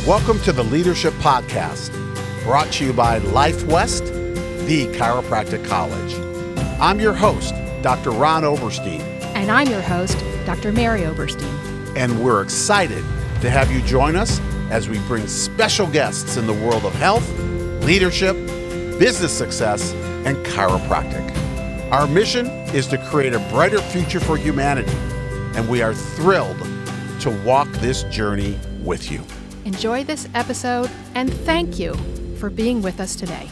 Welcome to the Leadership Podcast, brought to you by Life West, the chiropractic college. I'm your host, Dr. Ron Oberstein. And I'm your host, Dr. Mary Oberstein. And we're excited to have you join us as we bring special guests in the world of health, leadership, business success, and chiropractic. Our mission is to create a brighter future for humanity, and we are thrilled to walk this journey with you. Enjoy this episode, and thank you for being with us today.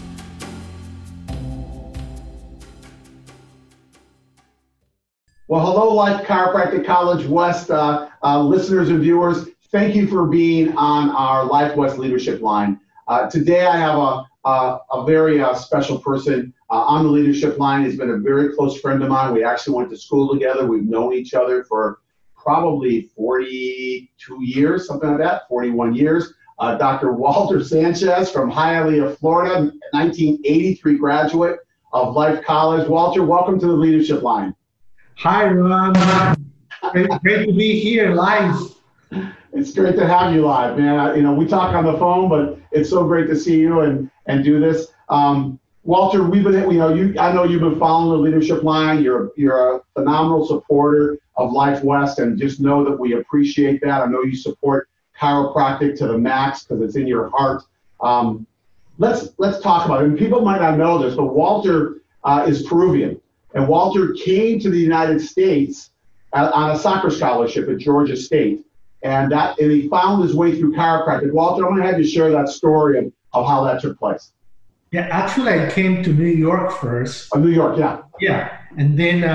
Well, hello, Life Chiropractic College West listeners and viewers. Thank you for being on our Life West leadership line. Today, I have a very special person on the leadership line. He's been a very close friend of mine. We actually went to school together. We've known each other for probably 42 years, something like that, 41 years. Dr. Walter Sanchez from Hialeah, Florida, 1983 graduate of Life College. Walter, welcome to the leadership line. Hi, Ron. Great to be here live. It's great to have you live, man. We talk on the phone, but it's so great to see you and do this. Walter, we've been, I know you've been following the leadership line. You're a phenomenal supporter of Life West, and just know that we appreciate that. I know you support chiropractic to the max because it's in your heart. Let's talk about it. And people might not know this, but Walter is Peruvian, and Walter came to the United States on a soccer scholarship at Georgia State, and he found his way through chiropractic. Walter, I'm going to have you share that story of how that took place. Yeah, actually, I came to New York first. Oh, New York, yeah. Yeah, and then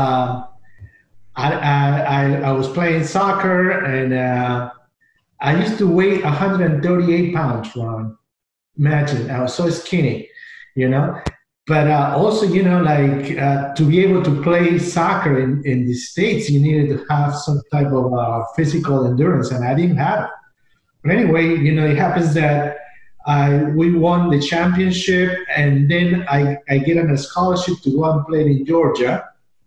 I was playing soccer, and I used to weigh 138 pounds, Ron. Imagine, I was so skinny, But also, to be able to play soccer in the States, you needed to have some type of physical endurance, and I didn't have it. But anyway, it happens that we won the championship, and then I get on a scholarship to go and play in Georgia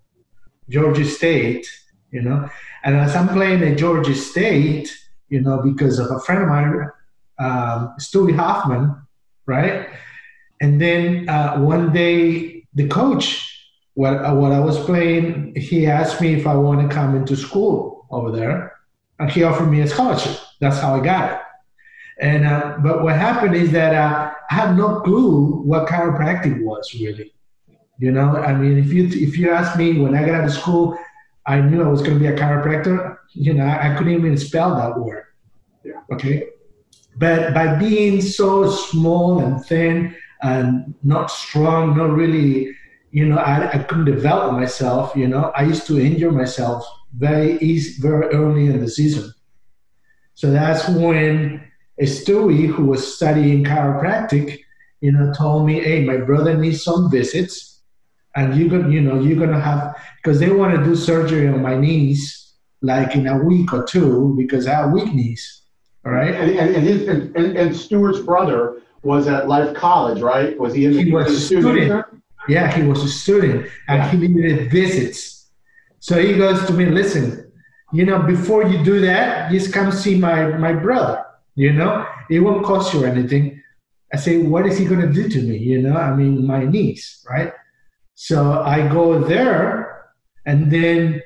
State, And as I'm playing at Georgia State, because of a friend of mine, Stewie Hoffman, right? And then one day, the coach, what I was playing, he asked me if I want to come into school over there, and he offered me a scholarship. That's how I got it. And but what happened is that I had no clue what chiropractic was really. I mean, if you ask me when I got out of school, I knew I was going to be a chiropractor. I couldn't even spell that word. Yeah. Okay. But by being so small and thin and not strong, not really, I couldn't develop myself. I used to injure myself very early in the season. So that's when Stewie, who was studying chiropractic, told me, "Hey, my brother needs some visits, and you're gonna have, because they want to do surgery on my knees like in a week or two because I have weak knees." All right. And Stewart's brother was at Life College, right? Was he He was a student. Yeah, he was a student, and he needed visits. So he goes to me, "Listen, before you do that, just come see my brother. It won't cost you anything." I say, "What is he going to do to me? My knees, right?" So I go there, and then,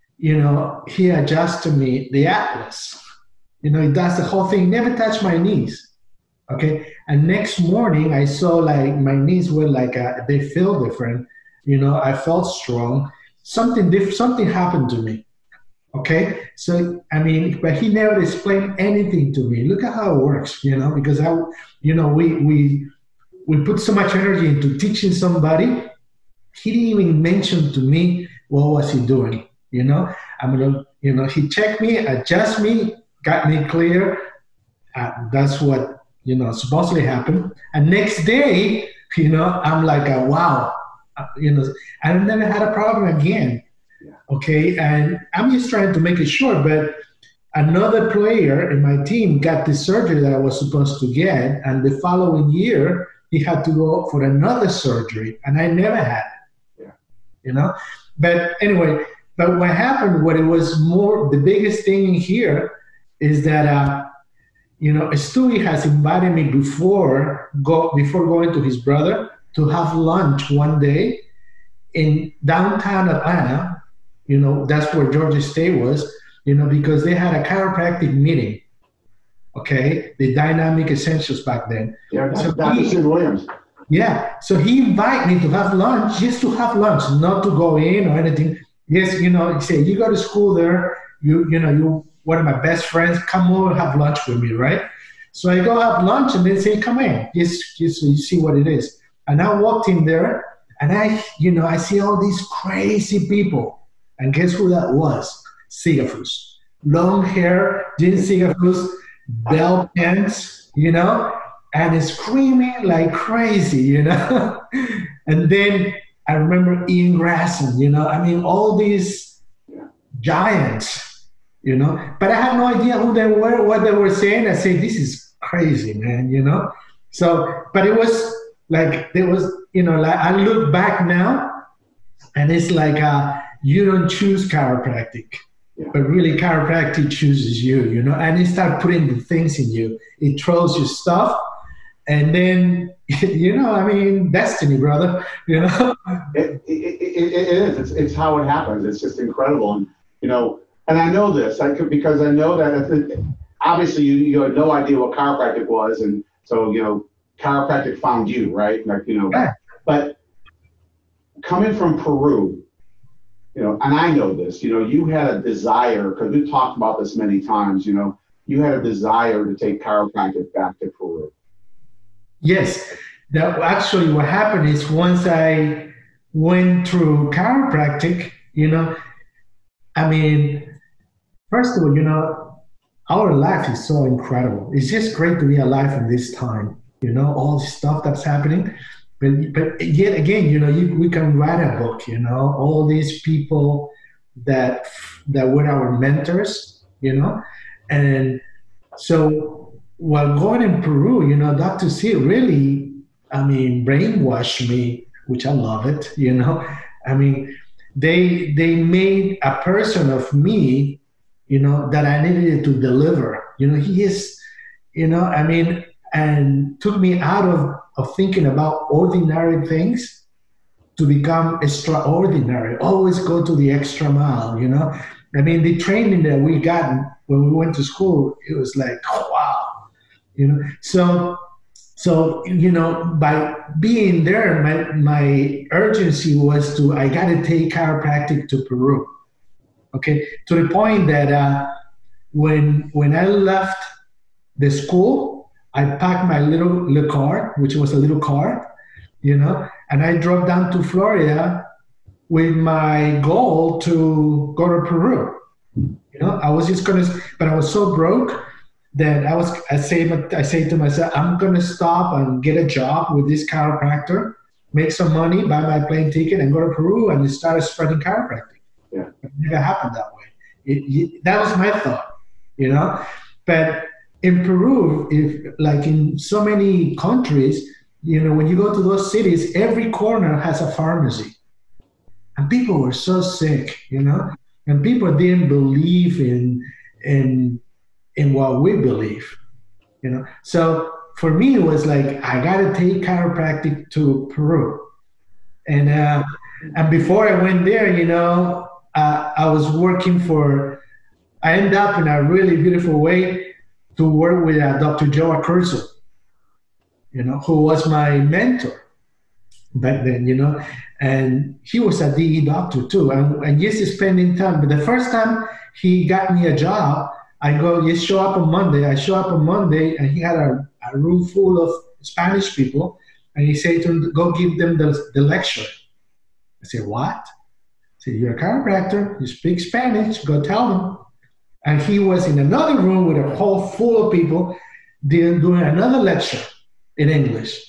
he adjusts to me the Atlas. He does the whole thing, never touch my knees. Okay. And next morning I saw like my knees were like, they feel different. I felt strong. Something happened to me. Okay. So, but he never explained anything to me. Look at how it works, because we put so much energy into teaching somebody. He didn't even mention to me what was he doing, he checked me, adjust me, got me clear. That's what, supposedly happened. And next day, I'm like, wow, I've never had a problem again. Okay. And I'm just trying to make it short, but another player in my team got the surgery that I was supposed to get. And the following year, he had to go for another surgery. And I never had it, But anyway, but what happened, what it was more, the biggest thing here is that Stewie has invited me before going to his brother to have lunch one day in downtown Atlanta. That's where Georgia State was, because they had a chiropractic meeting. Okay, the Dynamic Essentials back then. Yeah, that's Dr. Sid Williams. Yeah, so he invited me to have lunch, just to have lunch, not to go in or anything. Yes, he said, you go to school there, you one of my best friends, come over and have lunch with me, right? So I go have lunch and they say, come in, just so you see what it is. And I walked in there and I see all these crazy people. And guess who that was? Sigafus. Long hair, Jim Sigafus, bell pants, and screaming like crazy, And then I remember Ian Grasson, all these giants, but I had no idea who they were, what they were saying. I say, this is crazy, man, So, but it was like, like I look back now and it's like, you don't choose chiropractic. But really, chiropractic chooses you, and it starts putting the things in you. It throws you stuff, and then, destiny, brother, It is. It's how it happens. It's just incredible. And, and I know this because I know that obviously you had no idea what chiropractic was. And so, chiropractic found you, right? Like, but coming from Peru, and I know this, you had a desire, because we've talked about this many times, you had a desire to take chiropractic back to Peru. Yes. Actually, what happened is once I went through chiropractic, first of all, our life is so incredible. It's just great to be alive in this time, all the stuff that's happening. But yet again, we can write a book, all these people that were our mentors, and so while going in Peru, Dr. C really, brainwashed me, which I love it, they made a person of me, that I needed to deliver, he is, and took me out of thinking about ordinary things to become extraordinary. Always go to the extra mile, the training that we got when we went to school, it was like, oh, wow, So, by being there, my urgency was I got to take chiropractic to Peru. Okay, to the point that when I left the school, I packed my little car, which was a little car, and I drove down to Florida with my goal to go to Peru. I was just but I was so broke that I say to myself, I'm gonna stop and get a job with this chiropractor, make some money, buy my plane ticket, and go to Peru and start spreading chiropractic. Yeah, it never happened that way. That was my thought, But in Peru, like in so many countries, when you go to those cities, every corner has a pharmacy. And people were so sick, and people didn't believe in what we believe, So for me, it was like, I got to take chiropractic to Peru. And before I went there, I was working I ended up in a really beautiful way to work with Dr. Joe Accurso, who was my mentor back then, and he was a DE doctor too, and just spending time. But the first time he got me a job, I show up on Monday, and he had a room full of Spanish people, and he said to him, go give them the lecture. I said, what? I said, you're a chiropractor, you speak Spanish, go tell them. And he was in another room with a hall full of people doing another lecture in English,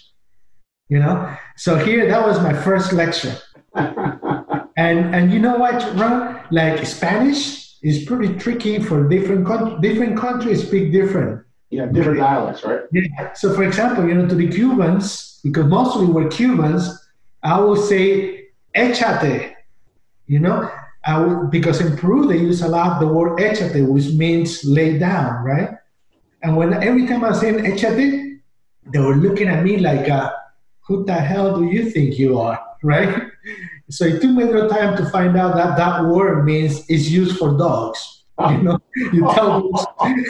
So here, that was my first lecture. and you know what, Ron? Like Spanish is pretty tricky for different countries speak different. Yeah, different dialects, right? Yeah. So for example, to the Cubans, because mostly we're Cubans, I will say, échate, because in Peru they use a lot the word échate, which means lay down, right? And when every time I was saying échate, they were looking at me like, who the hell do you think you are, right? So it took me a little time to find out that that word means it's used for dogs. You know, you tell dogs.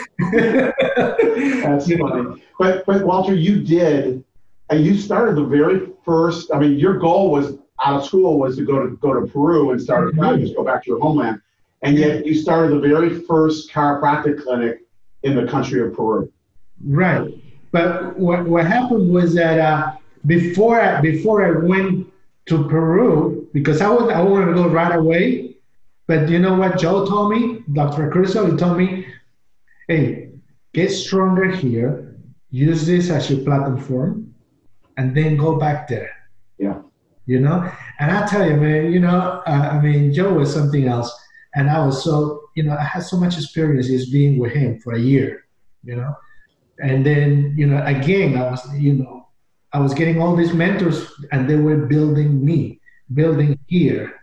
That's funny. But Walter, you started the very first. I mean, your goal was out of school was to go to Peru and start a practice, go back to your homeland, and yet you started the very first chiropractic clinic in the country of Peru. Right. But what happened was that before I went to Peru, because I wanted to go right away, but you know what Joe told me, Dr. Crusoe, he told me, hey, get stronger here, use this as your platform, and then go back there. Yeah. You know, and I tell you, man, you know, I mean, Joe was something else, and I was so, you know, I had so much experience just being with him for a year, you know, and then, you know, again, I was getting all these mentors, and they were building here,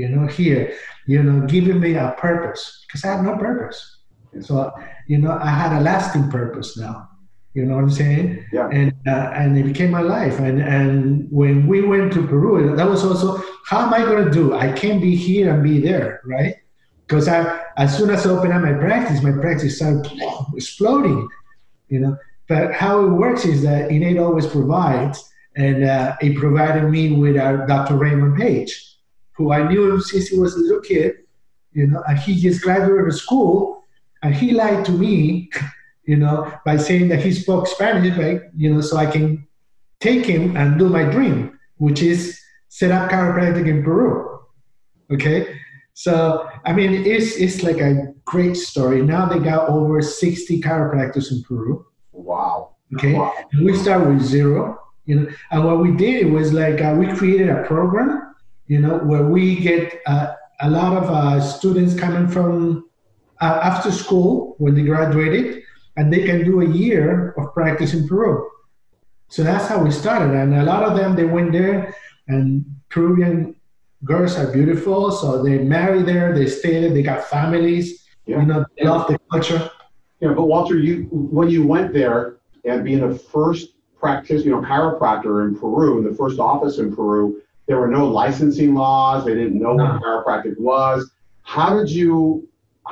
giving me a purpose, because I had no purpose. So, you know, I had a lasting purpose now. You know what I'm saying? Yeah. And it became my life. And when we went to Peru, that was also, how am I going to do? I can't be here and be there, right? Because as soon as I opened up my practice started exploding, you know. But how it works is that Innate always provides, and it provided me with Dr. Raymond Page, who I knew since he was a little kid, you know, and he just graduated school, and he lied to me, you know, by saying that he spoke Spanish, right? You know, so I can take him and do my dream, which is set up chiropractic in Peru. Okay. So, I mean, it's like a great story. Now they got over 60 chiropractors in Peru. Wow. Okay. Wow. And we start with zero, you know, and what we did was like, we created a program, you know, where we get a lot of students coming from after school when they graduated, and they can do a year of practice in Peru. So that's how we started. And a lot of them, they went there, and Peruvian girls are beautiful. So they married there, they stayed there, they got families, you know, they love the culture. Yeah, but Walter, when you went there and being the first chiropractor in Peru, the first office in Peru, there were no licensing laws. They didn't know what chiropractic was. How did you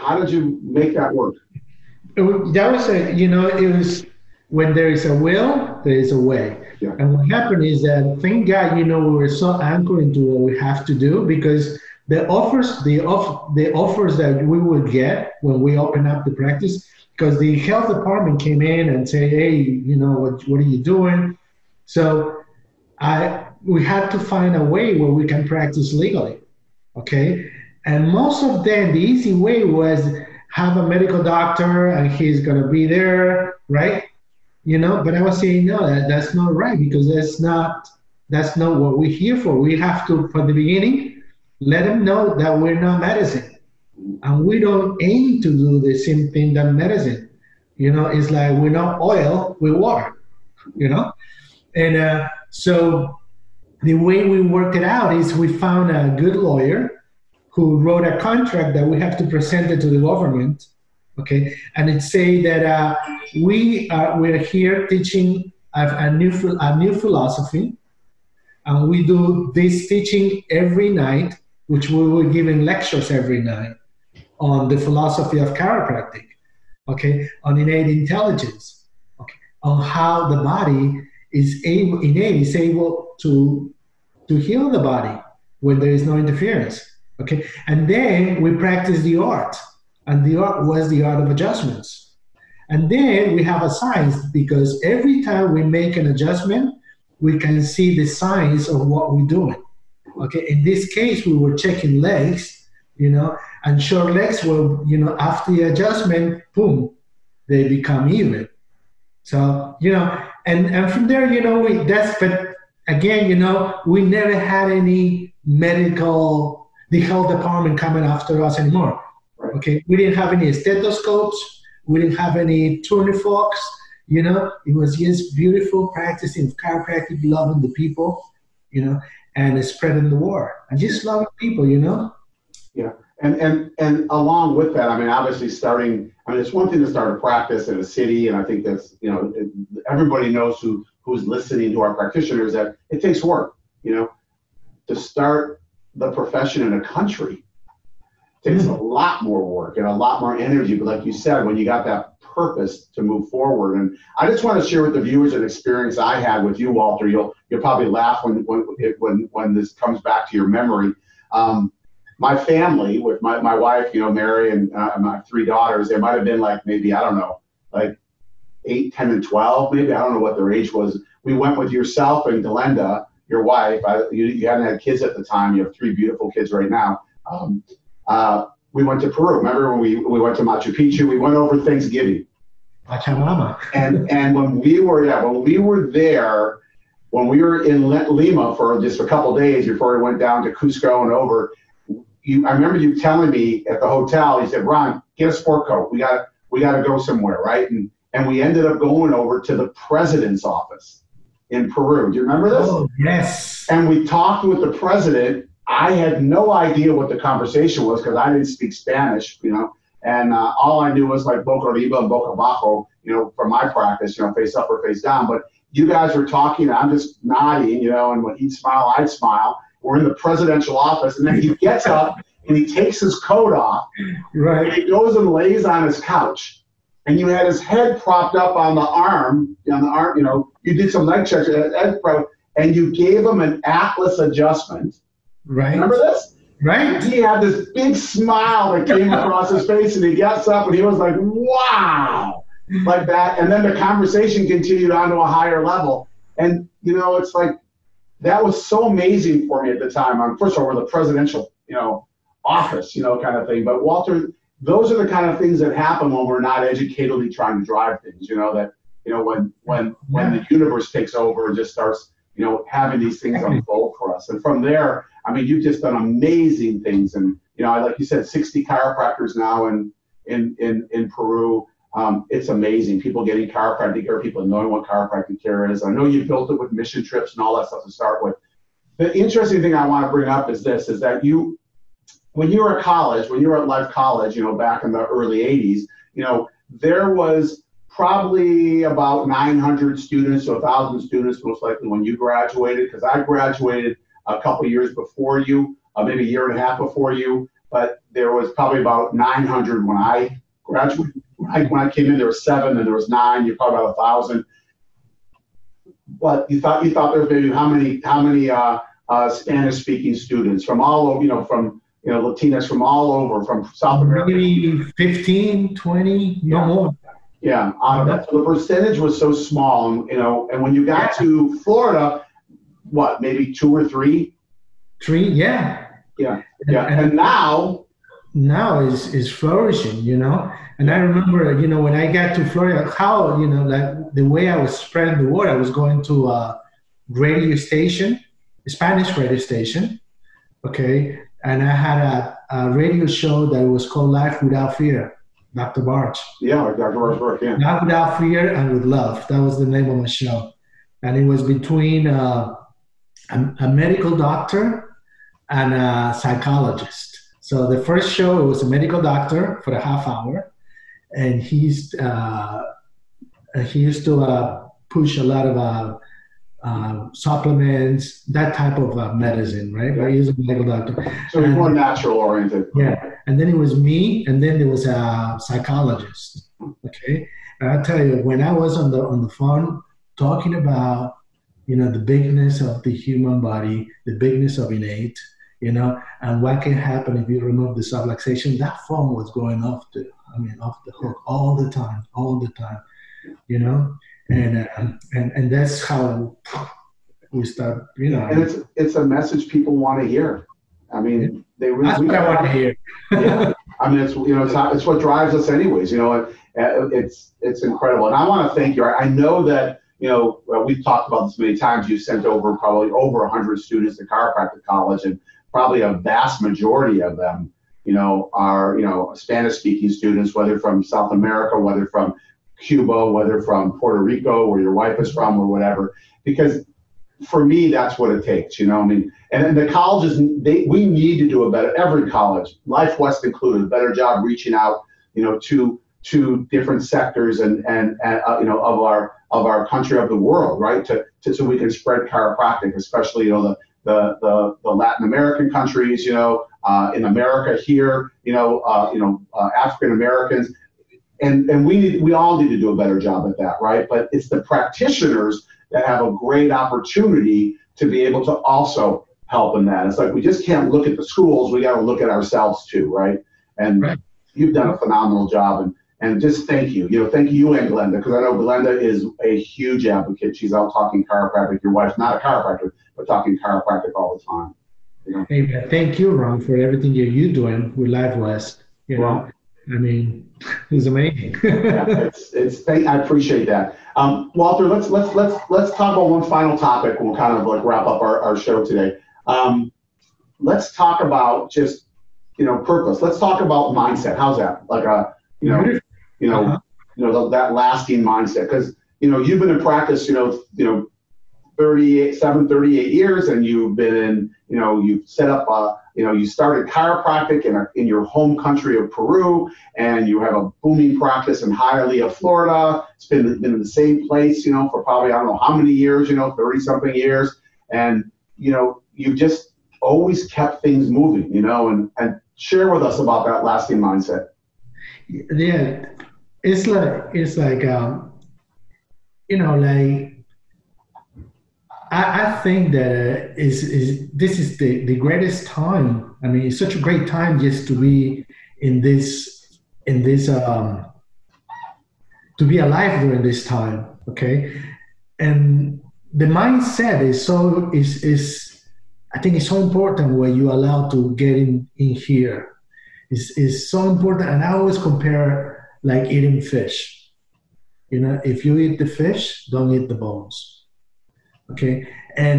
make that work? That was it was when there is a will, there is a way. Yeah. And what happened is that, thank God, you know, we were so anchored into what we have to do, because the offers that we would get when we open up the practice, because the health department came in and said, hey, you know, what are you doing? So we had to find a way where we can practice legally, okay? And most of them, the easy way was have a medical doctor and he's going to be there, right? You know, but I was saying, no, that's not right, because that's not what we're here for. We have to, from the beginning, let them know that we're not medicine. And we don't aim to do the same thing that medicine. You know, it's like we're not oil, we're water, you know? And so the way we worked it out is we found a good lawyer who wrote a contract that we have to present it to the government, okay? And it say that we're here teaching a new philosophy, and we do this teaching every night, which we were giving lectures every night on the philosophy of chiropractic, okay? On innate intelligence, okay? On how the body is able to heal the body when there is no interference. Okay, and then we practice the art, and the art was the art of adjustments. And then we have a science, because every time we make an adjustment, we can see the signs of what we're doing. Okay, in this case, we were checking legs, you know, and short legs were, you know, after the adjustment, boom, they become even. So, you know, and from there, you know, but again, you know, we never had any the health department coming after us anymore. Right. Okay, we didn't have any stethoscopes, we didn't have any tourniforks, you know, it was just beautiful practicing chiropractic, loving the people, you know, and spreading the word and just loving people, you know. Yeah, And along with that, I mean, obviously it's one thing to start a practice in a city, and I think that's, everybody knows who's listening to our practitioners that it takes work, to start the profession in a country takes a lot more work and a lot more energy. But like you said, when you got that purpose to move forward, and I just want to share with the viewers an experience I had with you, Walter. You'll probably laugh when this comes back to your memory. My family, with my wife, Mary, and my 3 daughters, there might have been like maybe, I don't know, like 8, 10, and 12, maybe. I don't know what their age was. We went with yourself and Glenda, your wife. You hadn't had kids at the time. You have 3 beautiful kids right now. We went to Peru. Remember when we went to Machu Picchu? We went over Thanksgiving. Pachamama. And when we were there, when we were in Lima for just a couple days before we went down to Cusco and over, I remember you telling me at the hotel, you said, Ron, get a sport coat. We got to go somewhere, right? And we ended up going over to the president's office in Peru. Do you remember this? Oh, yes. And we talked with the president. I had no idea what the conversation was because I didn't speak Spanish, and all I knew was like boca arriba and boca abajo, from my practice, face up or face down. But you guys were talking, and I'm just nodding, and when he'd smile, I'd smile. We're in the presidential office, and then he gets up and he takes his coat off, right? And he goes and lays on his couch, and you had his head propped up on the arm, you did some leg checks, and you gave him an Atlas adjustment. Right. Remember this? Right. He had this big smile that came across his face, and he gets up and he was like, wow, like that. And then the conversation continued on to a higher level. And, it's like, that was so amazing for me at the time. First of all, we're the presidential, office, kind of thing. But Walter, those are the kind of things that happen when we're not educatedly trying to drive things, when the universe takes over and just starts, having these things unfold for us. And from there, I mean, you've just done amazing things. And, like you said, 60 chiropractors now in Peru. It's amazing. People getting chiropractic care, people knowing what chiropractic care is. I know you built it with mission trips and all that stuff to start with. The interesting thing I want to bring up is this, is that when you were at college, when you were at Life College, back in the early 80s, there was probably about 900 students to 1,000 students, most likely when you graduated, because I graduated a couple years before you, maybe a year and a half before you, but there was probably about 900 when I graduated. When I came in, there was 7, and there was 9. You're probably about 1,000. But you thought there was maybe how many Spanish-speaking students from all over, from Latinas from all over, from South America. Maybe 15, 20, no more. Yeah, the percentage was so small, and when you got to Florida, what, maybe 2 or 3? 3, yeah. Yeah. And now is flourishing, And I remember, when I got to Florida, how, like the way I was spreading the word, I was going to a radio station, a Spanish radio station, okay? And I had a radio show that was called Life Without Fear, Dr. Barch. Yeah, like Dr. Barch's work, yeah. Life Without Fear and With Love. That was the name of my show. And it was between a medical doctor and a psychologist. So the first show, it was a medical doctor for a half hour. And he used to push a lot of supplements, that type of medicine, right? But he was a medical doctor. So he's more natural oriented. Yeah. And then it was me, and then there was a psychologist. Okay. And I'll tell you, when I was on the phone talking about, the bigness of the human body, the bigness of innate, and what can happen if you remove the subluxation, that phone was going off the hook all the time, and that's how we start, And it's a message people want to hear. I mean, they really. That's what I want to hear. Yeah, I mean, it's what drives us, anyways. It's incredible, and I want to thank you. I know that we've talked about this many times. You sent over probably over 100 students to chiropractic college, and probably a vast majority of them, are Spanish-speaking students, whether from South America, whether from Cuba, whether from Puerto Rico, where your wife is from, or whatever. Because for me, that's what it takes, you know. I mean, and the colleges, we need to do a better, every college, Life West included, a better job reaching out, you know, to different sectors and you know, of our country, of the world, right? So we can spread chiropractic, especially, you know, the Latin American countries, you know, in America here, you know, African Americans. And we all need to do a better job at that, right? But it's the practitioners that have a great opportunity to be able to also help in that. It's like we just can't look at the schools; we got to look at ourselves too, right? And right. You've done a phenomenal job, and just thank you. You know, thank you and Glenda, because I know Glenda is a huge advocate. She's out talking chiropractic. Your wife's not a chiropractor, but talking chiropractic all the time. You know? Hey, thank you, Ron, for everything you're doing with Life West. You know, I mean, it's amazing. Yeah, I appreciate that. Walter, let's talk about one final topic. We'll kind of like wrap up our show today. Let's talk about just, you know, purpose. Let's talk about mindset. How's that? Like that lasting mindset. Because, you know, you've been in practice, you know, 38 years, and you've been in, you know, you've set up you started chiropractic in your home country of Peru, and you have a booming practice in Hialeah, Florida. It's been in the same place, you know, for probably, I don't know how many years, you know, 30 something years. And, you know, you just always kept things moving, you know, and share with us about that lasting mindset. Yeah. It's like, you know, like, I think that this is the greatest time. I mean, it's such a great time just to be to be alive during this time. Okay, and the mindset is I think it's so important when you allow to get in here. Is so important, and I always compare like eating fish. You know, if you eat the fish, don't eat the bones. Okay, and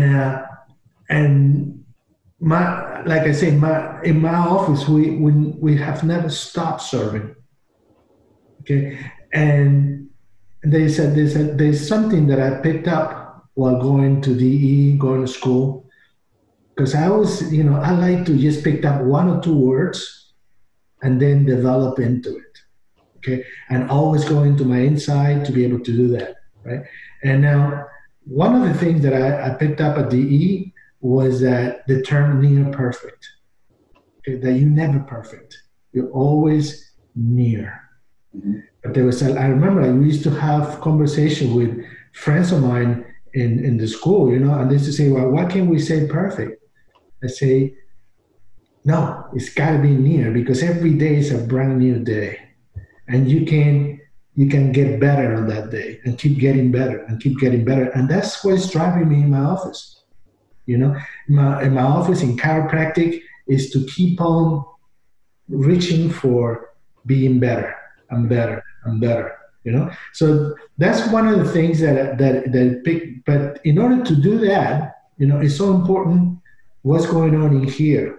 like I say, in my office, we have never stopped serving. Okay, and they said there's something that I picked up while going to DE, going to school, because I was, you know, I like to just pick up one or two words and then develop into it. Okay, and always go into my inside to be able to do that, right? And now, one of the things that I picked up at DE was that the term near perfect, okay, that you're never perfect. You're always near. Mm-hmm. But I remember we used to have conversation with friends of mine in the school, you know, and they used to say, well, why can't we say perfect? I say, no, it's got to be near, because every day is a brand new day. And you can get better on that day and keep getting better and keep getting better. And that's what's driving me in my office. You know, in my office in chiropractic is to keep on reaching for being better and better and better, you know? So that's one of the things that pick, but in order to do that, you know, it's so important what's going on in here,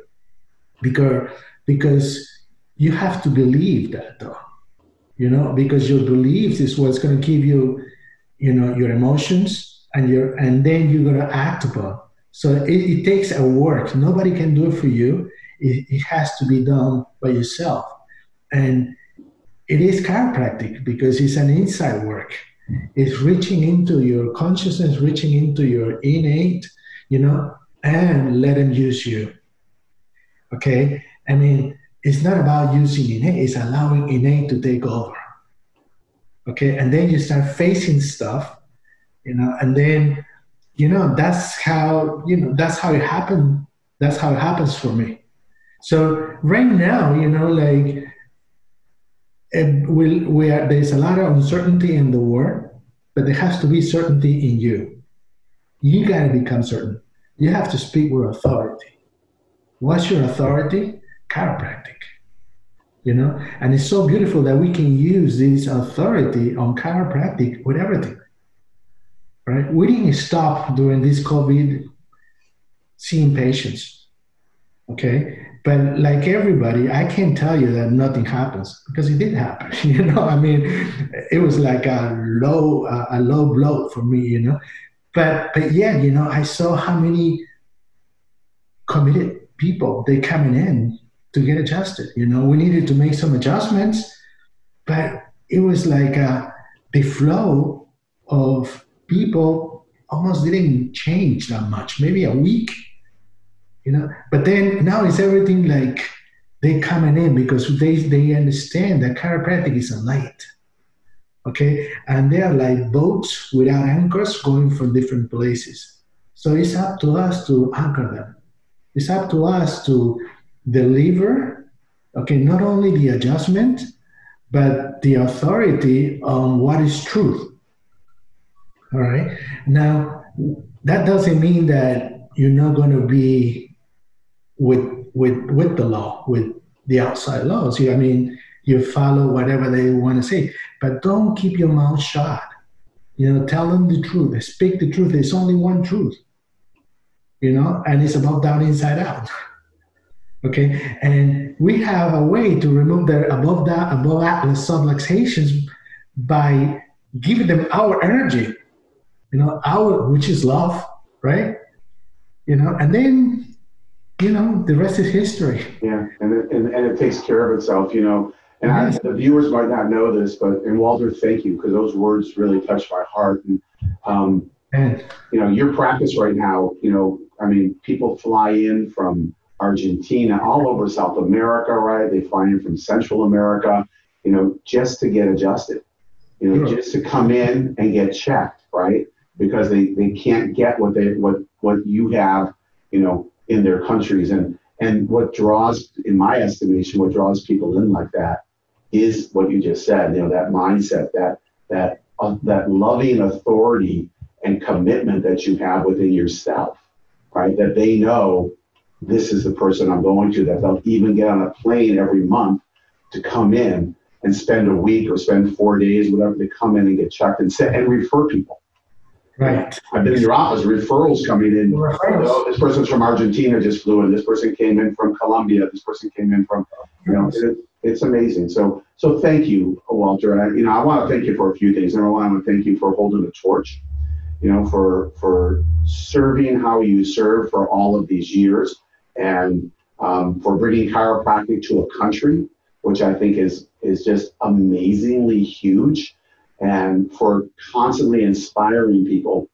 because you have to believe that, though. You know, because your beliefs is what's going to give you, you know, your emotions and then you're going to act upon. So it takes a work. Nobody can do it for you. It has to be done by yourself. And it is chiropractic because it's an inside work. It's reaching into your consciousness, reaching into your innate, you know, and let them use you. Okay? I mean, it's not about using innate, it's allowing innate to take over. Okay, and then you start facing stuff, you know, and then, you know, that's how it happened. That's how it happens for me. So right now, you know, like there's a lot of uncertainty in the world, but there has to be certainty in you. You got to become certain. You have to speak with authority. What's your authority? Chiropractic, you know, and it's so beautiful that we can use this authority on chiropractic with everything, right? We didn't stop during this COVID seeing patients, okay? But like everybody, I can't tell you that nothing happens, because it did happen, you know. I mean, it was like a low blow for me, you know. But yeah, I saw how many committed people they coming in to get adjusted. We needed to make some adjustments, but it was like the flow of people almost didn't change that much, maybe a week, But then now it's everything like they coming in because they understand that chiropractic is a light, okay? And they are like boats without anchors going from different places. So it's up to us to anchor them. It's up to us to deliver, okay, not only the adjustment, but the authority on what is truth. All right. Now, that doesn't mean that you're not going to be with the law, with the outside laws. You follow whatever they want to say, but don't keep your mouth shut. Tell them the truth. Speak the truth. There's only one truth. And it's about down inside out. Okay, and we have a way to remove the above atlas subluxations by giving them our energy, which is love, right? And then, the rest is history. Yeah, and it takes care of itself, And Yes. the viewers might not know this, and Walter, thank you, because those words really touched my heart. And your practice right now, people fly in from Argentina, all over South America, right? They fly in from Central America, just to get adjusted, Sure. just to come in and get checked, right? Because they can't get what you have, in their countries. And what draws, in my estimation, what draws people in like that is what you just said, that mindset, that loving authority and commitment that you have within yourself, right? That they know this is the person I'm going to, that they'll even get on a plane every month to come in and spend a week or spend 4 days, whatever, to come in and get checked and refer people. Right. I've been in your office, referrals coming in. Referrals. This person's from Argentina, just flew in. This person came in from Colombia. This person came in from, it's amazing. So thank you, Walter. And I want to thank you for a few things. Number one, I want to thank you for holding the torch, for serving how you serve for all of these years, and for bringing chiropractic to a country, which I think is just amazingly huge, and for constantly inspiring people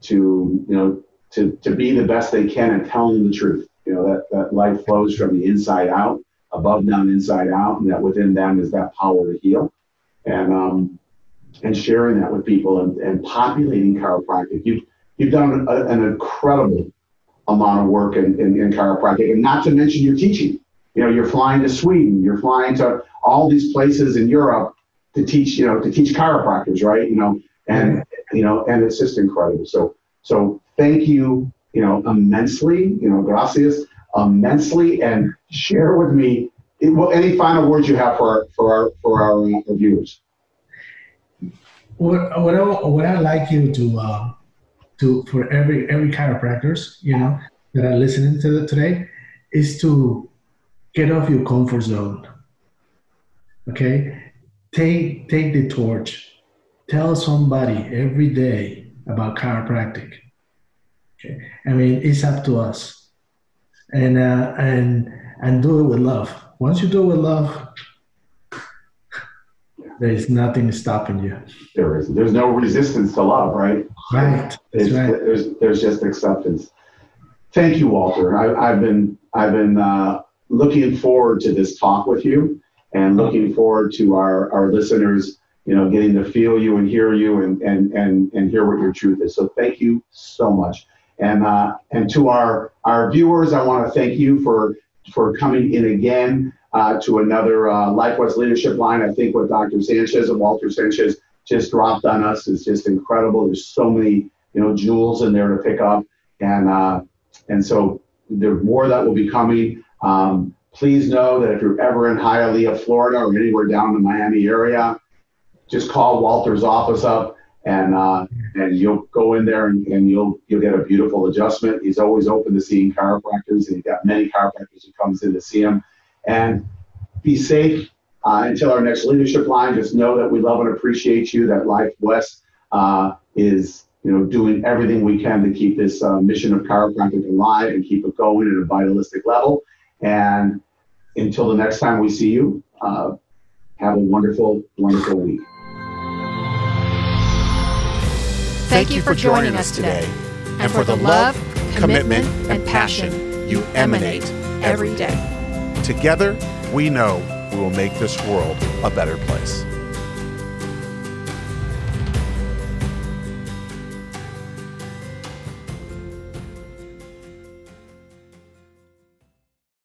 to be the best they can and telling them the truth. That life flows from the inside out, above, down, inside out, and that within them is that power to heal, and sharing that with people and populating chiropractic. You've done an incredible amount of work in chiropractic, and not to mention your teaching. You're flying to Sweden, you're flying to all these places in Europe to teach chiropractors, right? And it's just incredible. So thank you, immensely, gracias, immensely, and share with me any final words you have for our viewers. What I like you to for every chiropractors, that are listening to today, is to get off your comfort zone. Okay, take the torch. Tell somebody every day about chiropractic. Okay, it's up to us, and do it with love. Once you do it with love, there is nothing stopping you. There's no resistance to love, right? Right. That's right. There's just acceptance. Thank you, Walter. I've been looking forward to this talk with you, and looking forward to our listeners, getting to feel you and hear you and hear what your truth is. So thank you so much. And to our viewers, I want to thank you for coming in again to another LifeWest Leadership Line. I think what Dr. Sanchez and Walter Sanchez just dropped on us is just incredible. There's so many jewels in there to pick up, and so there's more that will be coming. Please know that if you're ever in Hialeah, Florida, or anywhere down in the Miami area, just call Walter's office up, and you'll go in there and you'll get a beautiful adjustment. He's always open to seeing chiropractors, and he's got many chiropractors who comes in to see him. And be safe until our next leadership line. Just know that we love and appreciate you. That LifeWest is doing everything we can to keep this mission of chiropractic alive and keep it going at a vitalistic level. And until the next time we see you, have a wonderful, wonderful week. Thank you for joining us today and for the love, commitment, and passion you emanate every day. Together, we know we will make this world a better place.